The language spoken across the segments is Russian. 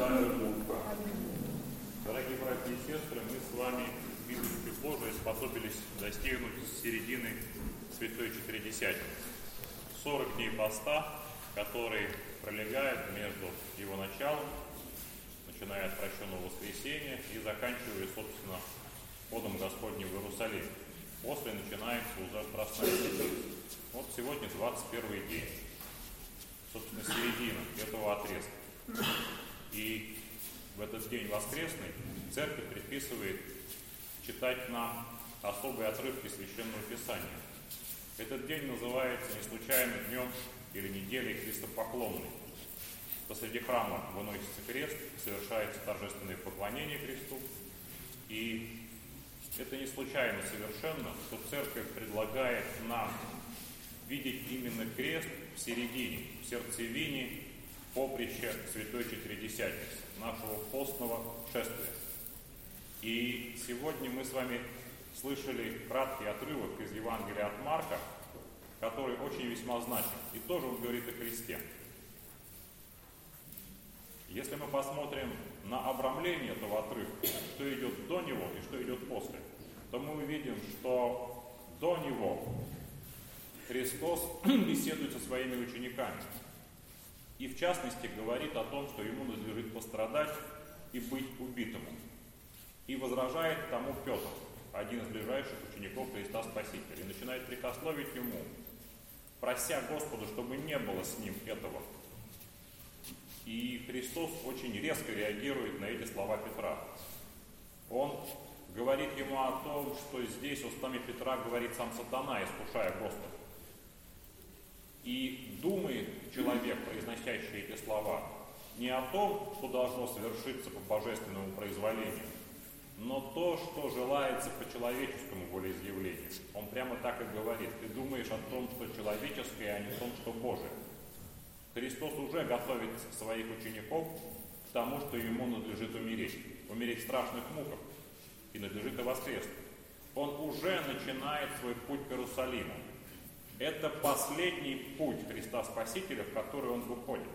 Святая Лука. Дорогие братья и сестры, мы с вами в милостью Божией способились достигнуть середины Святой Четыредесятницы. 40 дней поста, которые пролегают между его началом, начиная от прощенного воскресения и заканчивая, собственно, входом Господним в Иерусалим. После начинается уже Страстная Седмица. Вот сегодня 21 день, собственно, середина этого отрезка. И в этот день воскресный Церковь предписывает читать нам особые отрывки Священного Писания. Этот день называется не случайно днем или неделей Христопоклонной. Посреди храма выносится крест, совершается торжественное поклонение кресту. И это не случайно совершенно, что Церковь предлагает нам видеть именно крест в середине, в сердцевине поприща Святой Четыредесятницы, нашего постного шествия. И сегодня мы с вами слышали краткий отрывок из Евангелия от Марка, который очень весьма значим, и тоже он говорит о кресте. Если мы посмотрим на обрамление этого отрывка, что идет до него и что идет после, то мы увидим, что до него Христос беседует со своими учениками. И в частности говорит о том, что ему надлежит пострадать и быть убитым. И возражает тому Петр, один из ближайших учеников Христа Спасителя, и начинает прикословить ему, прося Господа, чтобы не было с ним этого. И Христос очень резко реагирует на эти слова Петра. Он говорит ему о том, что здесь устами Петра говорит сам сатана, искушая Господа. И думает человек, произносящий эти слова, не о том, что должно совершиться по божественному произволению, но то, что желается по человеческому волеизъявлению. Он прямо так и говорит: ты думаешь о том, что человеческое, а не о том, что Божие. Христос уже готовит своих учеников к тому, что ему надлежит умереть в страшных муках, и надлежит и воскреснуть. Он уже начинает свой путь к Иерусалиму. Это последний путь Христа Спасителя, в который он выходит.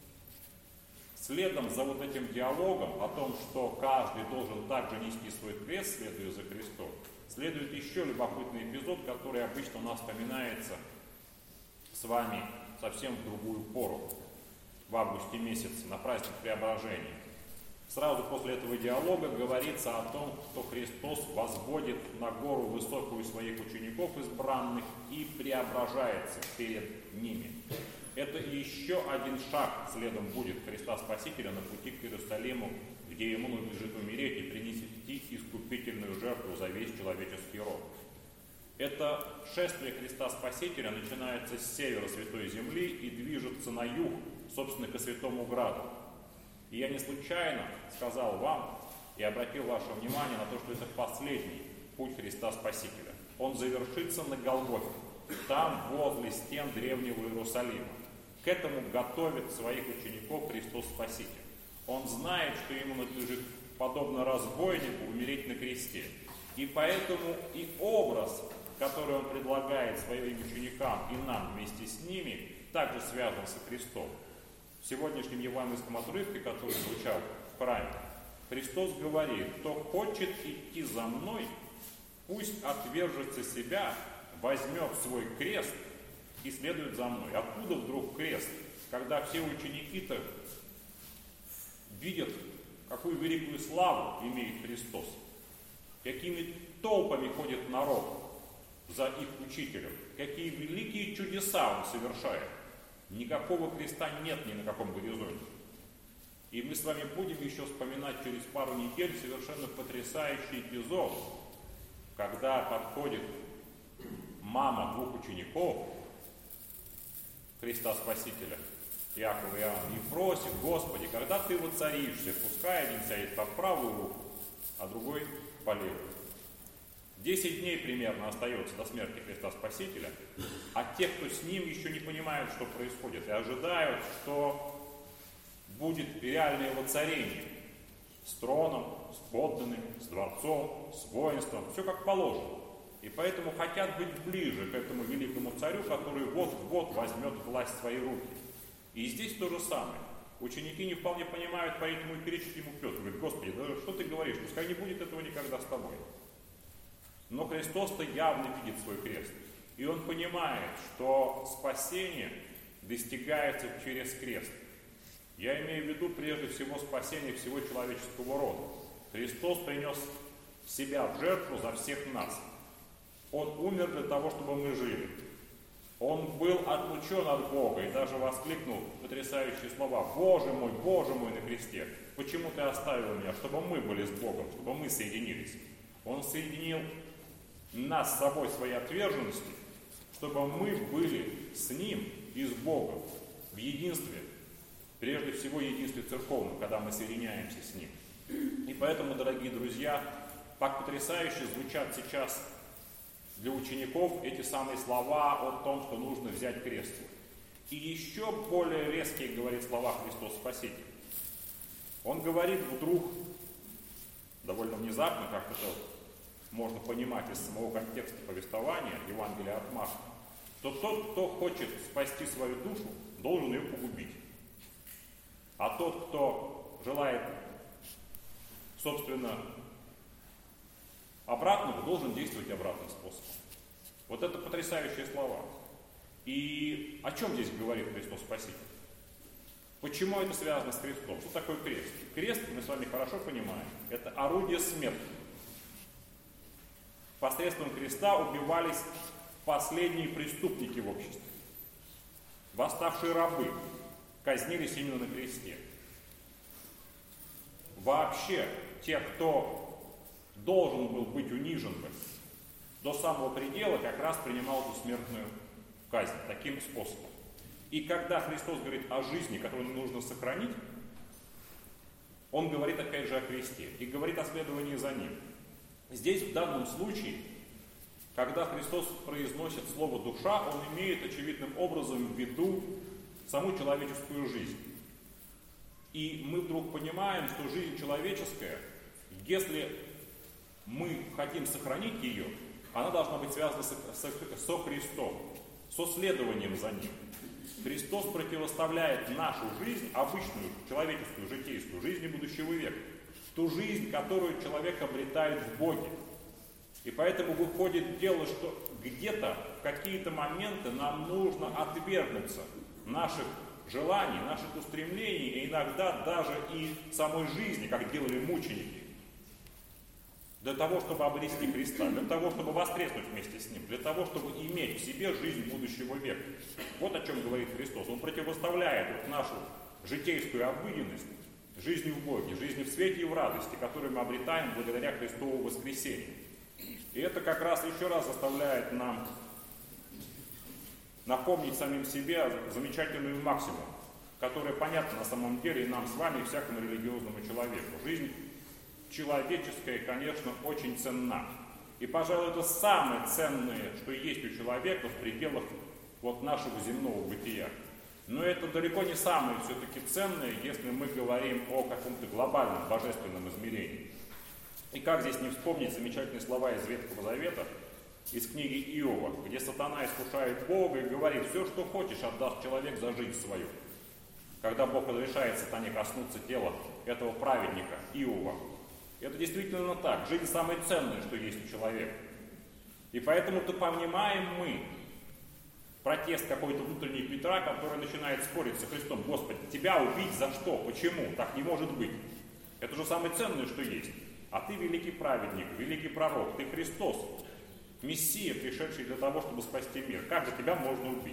Следом за вот этим диалогом о том, что каждый должен также нести свой крест, следуя за Христом, следует еще любопытный эпизод, который обычно у нас вспоминается с вами совсем в другую пору, в августе месяце, на праздник Преображения. Сразу после этого диалога говорится о том, что Христос возводит на гору высокую своих учеников избранных и преображается перед ними. Это еще один шаг следом будет Христа Спасителя на пути к Иерусалиму, где ему надлежит умереть и принести искупительную жертву за весь человеческий род. Это шествие Христа Спасителя начинается с севера Святой Земли и движется на юг, собственно, ко Святому Граду. И я не случайно сказал вам и обратил ваше внимание на то, что это последний путь Христа Спасителя. Он завершится на Голгофе, там, возле стен древнего Иерусалима. К этому готовит своих учеников Христос Спаситель. Он знает, что ему надлежит, подобно разбойнику, умереть на кресте. И поэтому и образ, который он предлагает своим ученикам и нам вместе с ними, также связан со Христом. В сегодняшнем евангельском отрывке, который звучал в храме, Христос говорит: кто хочет идти за мной, пусть отвержется себя, возьмет свой крест и следует за мной. Откуда вдруг крест, когда все ученики-то видят, какую великую славу имеет Христос, какими толпами ходит народ за их учителем, какие великие чудеса он совершает. Никакого креста нет ни на каком горизонте. И мы с вами будем еще вспоминать через пару недель совершенно потрясающий эпизод, когда подходит мама двух учеников Христа Спасителя, Иакова и Иоанна, и просит: Господи, когда ты воцаришься, пускай один сядет по правую руку, а другой по левую. 10 дней примерно остается до смерти Христа Спасителя, а те, кто с ним, еще не понимают, что происходит, и ожидают, что будет реальное воцарение с троном, с подданными, с дворцом, с воинством, все как положено. И поэтому хотят быть ближе к этому великому царю, который вот-вот возьмет власть в свои руки. И здесь то же самое. Ученики не вполне понимают, поэтому и перечит ему Петр. Говорит: Господи, да что ты говоришь? Пускай не будет этого никогда с тобой. Но Христос-то явно видит свой крест. И Он понимает, что спасение достигается через крест. Я имею в виду прежде всего спасение всего человеческого рода. Христос принес себя в жертву за всех нас. Он умер для того, чтобы мы жили. Он был отлучен от Бога и даже воскликнул потрясающие слова: Боже мой на кресте, почему ты оставил меня? Чтобы мы были с Богом, чтобы мы соединились. Он соединил нас с собой своей отверженностью, чтобы мы были с Ним и с Богом в единстве, прежде всего единстве церковном, когда мы соединяемся с Ним. И поэтому, дорогие друзья, как потрясающе звучат сейчас для учеников эти самые слова о том, что нужно взять крест. И еще более резкие говорит слова Христос Спаситель. Он говорит вдруг, довольно внезапно, как это можно понимать из самого контекста повествования Евангелия от Марка, что тот, кто хочет спасти свою душу, должен ее погубить. А тот, кто желает, собственно, обратного, должен действовать обратным способом. Вот это потрясающие слова. И о чем здесь говорит Христос Спаситель? Почему это связано с крестом? Что такое крест? Крест, мы с вами хорошо понимаем, это орудие смерти. Посредством креста убивались последние преступники в обществе. Восставшие рабы казнились именно на кресте. Вообще, те, кто должен был быть унижен до самого предела, как раз принимал эту смертную казнь таким способом. И когда Христос говорит о жизни, которую нужно сохранить, Он говорит опять же о кресте и говорит о следовании за Ним. Здесь в данном случае, когда Христос произносит слово «душа», Он имеет очевидным образом в виду саму человеческую жизнь. И мы вдруг понимаем, что жизнь человеческая, если мы хотим сохранить ее, она должна быть связана со Христом, со следованием за Ним. Христос противоставляет нашу жизнь, обычную, человеческую, житейскую, жизни будущего века, ту жизнь, которую человек обретает в Боге. И поэтому выходит дело, что где-то в какие-то моменты нам нужно отвергнуться наших желаний, наших устремлений, и иногда даже и самой жизни, как делали мученики, для того, чтобы обрести Христа, для того, чтобы воскреснуть вместе с Ним, для того, чтобы иметь в себе жизнь будущего века. Вот о чем говорит Христос. Он противоставляет вот нашу житейскую обыденность жизни в Боге, жизни в свете и в радости, которую мы обретаем благодаря Христову воскресению. И это как раз еще раз заставляет нам напомнить самим себе замечательную максимум, которая понятна на самом деле и нам с вами, и всякому религиозному человеку. Жизнь человеческая, конечно, очень ценна. И, пожалуй, это самое ценное, что есть у человека в пределах вот нашего земного бытия. Но это далеко не самое все-таки ценное, если мы говорим о каком-то глобальном божественном измерении. И как здесь не вспомнить замечательные слова из Ветхого Завета, из книги Иова, где сатана искушает Бога и говорит: все, что хочешь, отдаст человек за жизнь свою. Когда Бог разрешает сатане коснуться тела этого праведника Иова. Это действительно так. Жизнь самое ценное, что есть у человека. И поэтому-то понимаем мы протест какой-то внутренний Петра, который начинает спорить со Христом: Господи, тебя убить за что? Почему? Так не может быть. Это же самое ценное, что есть. А ты великий праведник, великий пророк, ты Христос, Мессия, пришедший для того, чтобы спасти мир. Как же тебя можно убить?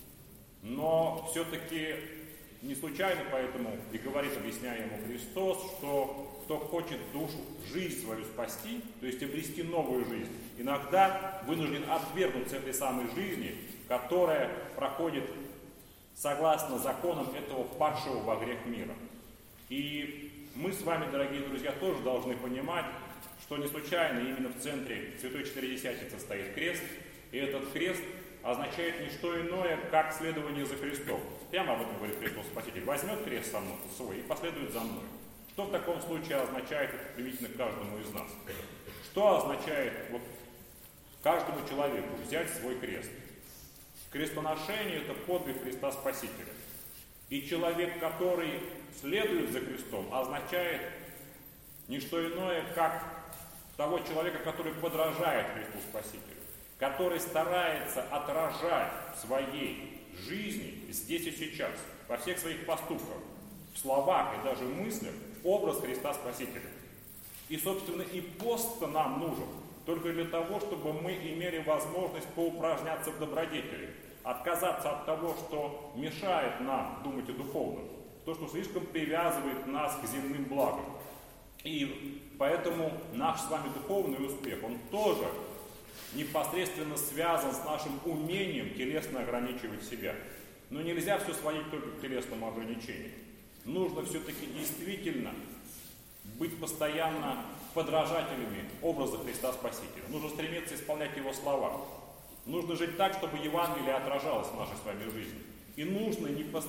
Но все-таки не случайно поэтому и говорит, объясняя ему Христос, что кто хочет душу, жизнь свою спасти, то есть обрести новую жизнь, иногда вынужден отвергнуться этой самой жизни, которая проходит согласно законам этого падшего во грех мира. И мы с вами, дорогие друзья, тоже должны понимать, что не случайно именно в центре Святой Четыредесятницы стоит крест, и этот крест означает не что иное, как следование за Христом. Прямо об этом говорит Христос Спаситель: возьмет крест со мной свой и последует за мной. Что в таком случае означает это примитивно каждому из нас? Что означает вот каждому человеку взять свой крест? Крестоношение – это подвиг Христа Спасителя. И человек, который следует за Христом, означает не что иное, как того человека, который подражает Христу Спасителю, который старается отражать в своей жизни здесь и сейчас, во всех своих поступках, в словах и даже мыслях образ Христа Спасителя. И, собственно, и пост нам нужен только для того, чтобы мы имели возможность поупражняться в добродетели, отказаться от того, что мешает нам думать о духовном, то, что слишком привязывает нас к земным благам. И поэтому наш с вами духовный успех, он тоже непосредственно связан с нашим умением телесно ограничивать себя. Но нельзя все сводить только к телесному ограничению. Нужно все-таки действительно быть постоянно подражателями образа Христа Спасителя. Нужно стремиться исполнять Его слова. Нужно жить так, чтобы Евангелие отражалось в нашей с вами жизни. И нужно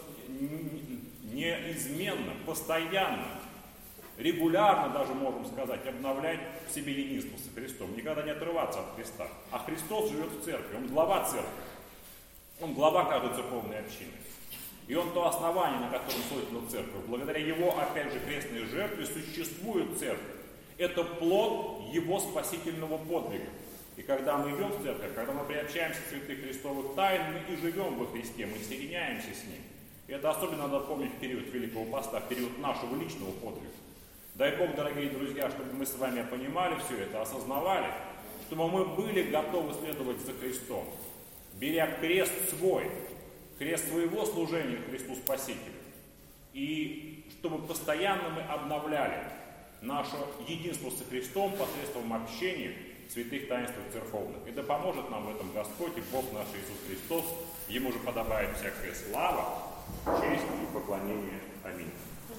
неизменно, постоянно, регулярно даже, можем сказать, обновлять в себе единство со Христом. Никогда не отрываться от Христа. А Христос живет в церкви, Он глава церкви. Он глава каждой церковной общины. И Он то основание, на котором создана церковь. Благодаря Его, опять же, крестной жертве существует церковь. Это плод Его спасительного подвига. И когда мы идем в церковь, когда мы приобщаемся к святых Христовых тайн, мы и живем во Христе, мы соединяемся с Ним. И это особенно надо помнить в период Великого Поста, в период нашего личного подвига. Дай Бог, дорогие друзья, чтобы мы с вами понимали все это, осознавали, чтобы мы были готовы следовать за Христом, беря крест свой, крест своего служения Христу Спасителю. И чтобы постоянно мы обновляли наше единство со Христом посредством общения в святых таинствах церковных. И да поможет нам в этом Господь и Бог наш Иисус Христос. Ему же подобает всякая слава, честь и поклонение. Аминь.